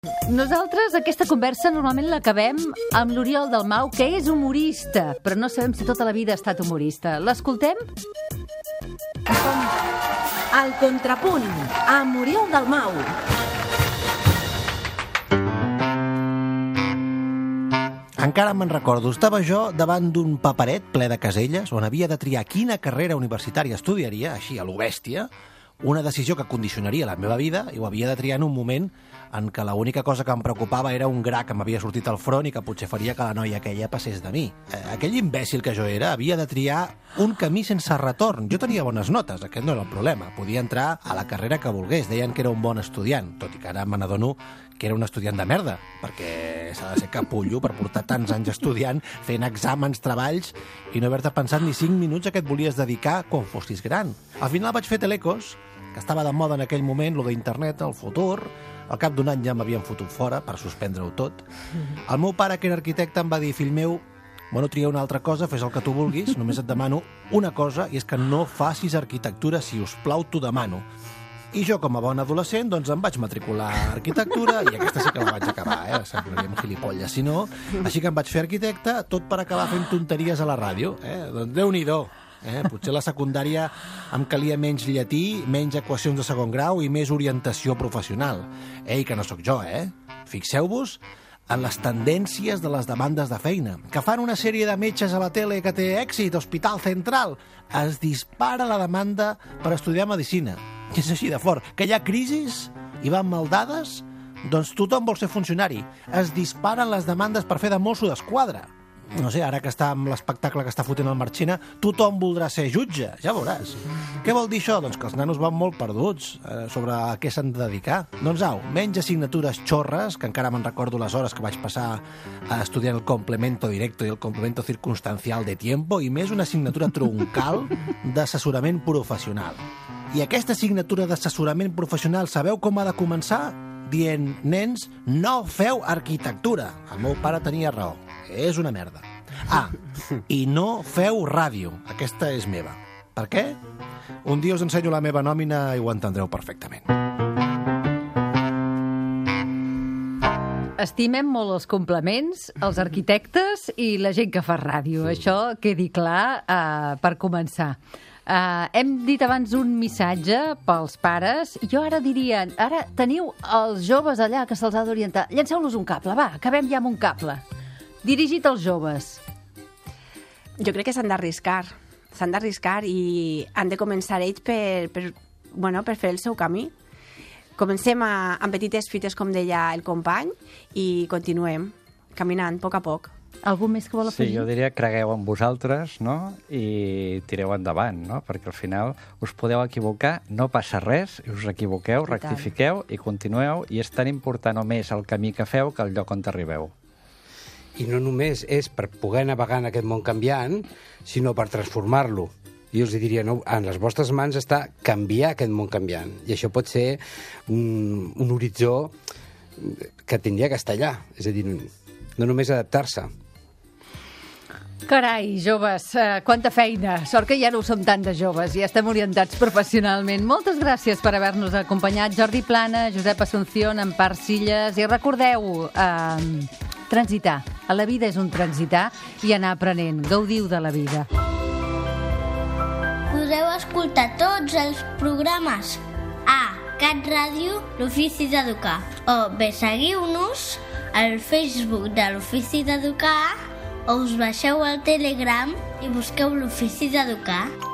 Nosaltres aquesta conversa normalment l'acabem amb l'Oriol Dalmau, que és humorista, però no sabem si tota la vida ha estat humorista. L'escoltem? El Contrapunt, amb Oriol Dalmau. Encara me'n recordo, estava jo davant d'un paperet ple de caselles on havia de triar quina carrera universitària estudiaria, així a lo bèstia, una decisió que condicionaria la meva vida, i ho havia de triar en un moment en què l'única cosa que em preocupava era un gra que m'havia sortit al front i que potser faria que la noia aquella passés de mi. Aquell imbècil que jo era havia de triar un camí sense retorn. Jo tenia bones notes, aquest no era el problema. Podia entrar a la carrera que volgués, deien que era un bon estudiant, tot i que ara me n'adono que era un estudiant de merda, perquè s'ha de ser capullo per portar tants anys estudiant, fent exàmens, treballs, i no haver-te pensat ni 5 minuts a què et volies dedicar quan fossis gran. Al final vaig fer Telecos, que estava de moda en aquell moment, lo d'internet, el futur. Al cap d'un any ja m'havien fotut fora per suspendre-ho tot. El meu pare, que era arquitecte, em va dir: fill meu, bueno, tria una altra cosa, fes el que tu vulguis, només et demano una cosa, i és que no facis arquitectura, si us plau, t'ho demano. I jo, com a bon adolescent, doncs em vaig matricular a arquitectura, i aquesta sí que la vaig acabar, semblaríem gilipolles, si no. Així que em vaig fer arquitecte, tot per acabar fent tonteries a la ràdio. Doncs Déu-n'hi-do. Potser a la secundària em calia menys llatí, menys equacions de segon grau i més orientació professional. Ei, que no sóc jo, Fixeu-vos en les tendències de les demandes de feina. Que fan una sèrie de metges a la tele que té èxit, Hospital Central. Es dispara la demanda per estudiar medicina. És així de fort. Que hi ha crisis i van mal dades? Doncs tothom vol ser funcionari. Es disparen les demandes per fer de mosso d'esquadra. No sé, ara que està amb l'espectacle que està fotent el Marchena, tothom voldrà ser jutge, ja veuràs. Què vol dir això? Doncs que els nanos van molt perduts sobre a què s'han de dedicar. Doncs au, menys assignatures xorres, que encara me'n recordo les hores que vaig passar estudiant el complemento directo i el complemento circunstancial de tiempo, i més una assignatura troncal d'assessorament professional. I aquesta assignatura d'assessorament professional, sabeu com ha de començar? Dient: nens, no feu arquitectura. El meu pare tenia raó. És una merda. I no feu ràdio. Aquesta és meva. Per què? Un dia us ensenyo la meva nòmina i ho entendreu perfectament. Estimem molt els complements, els arquitectes i la gent que fa ràdio. Això quedi clar per començar. Hem dit abans un missatge pels pares. Jo ara diria, ara teniu els joves allà que se'ls ha d'orientar. Llenceu-los un cable, va, acabem ja amb un cable. Dirigit als joves. Jo crec que s'han d'arriscar i han de començar ells per fer el seu camí. Comencem amb petites fites, com deia el company, i continuem caminant a poc. Algú més que vol afegir? Sí, jo diria que cregueu en vosaltres, no? I tireu endavant, no? Perquè al final us podeu equivocar, no passa res, us equivoqueu, rectifiqueu i continueu, i és tan important o més el camí que feu que el lloc on arribeu. I no només és per poder navegar en aquest món canviant, sinó per transformar-lo. Jo els diria, no, en les vostres mans està canviar aquest món canviant. I això pot ser un horitzó que tindria que estar allà. És a dir, no només adaptar-se. Carai, joves, quanta feina. Sort que ja no som tant de joves, ja estem orientats professionalment. Moltes gràcies per haver-nos acompanyat. Jordi Plana, Josep Asunción, Empar Silles. I recordeu, transitar. A la vida és un transitar i anar aprenent. Gaudiu de la vida. Podeu escoltar tots els programes a Cat Ràdio, l'Ofici d'Educar. O bé seguiu-nos al Facebook de l'Ofici d'Educar, o us baixeu al Telegram i busqueu l'Ofici d'Educar.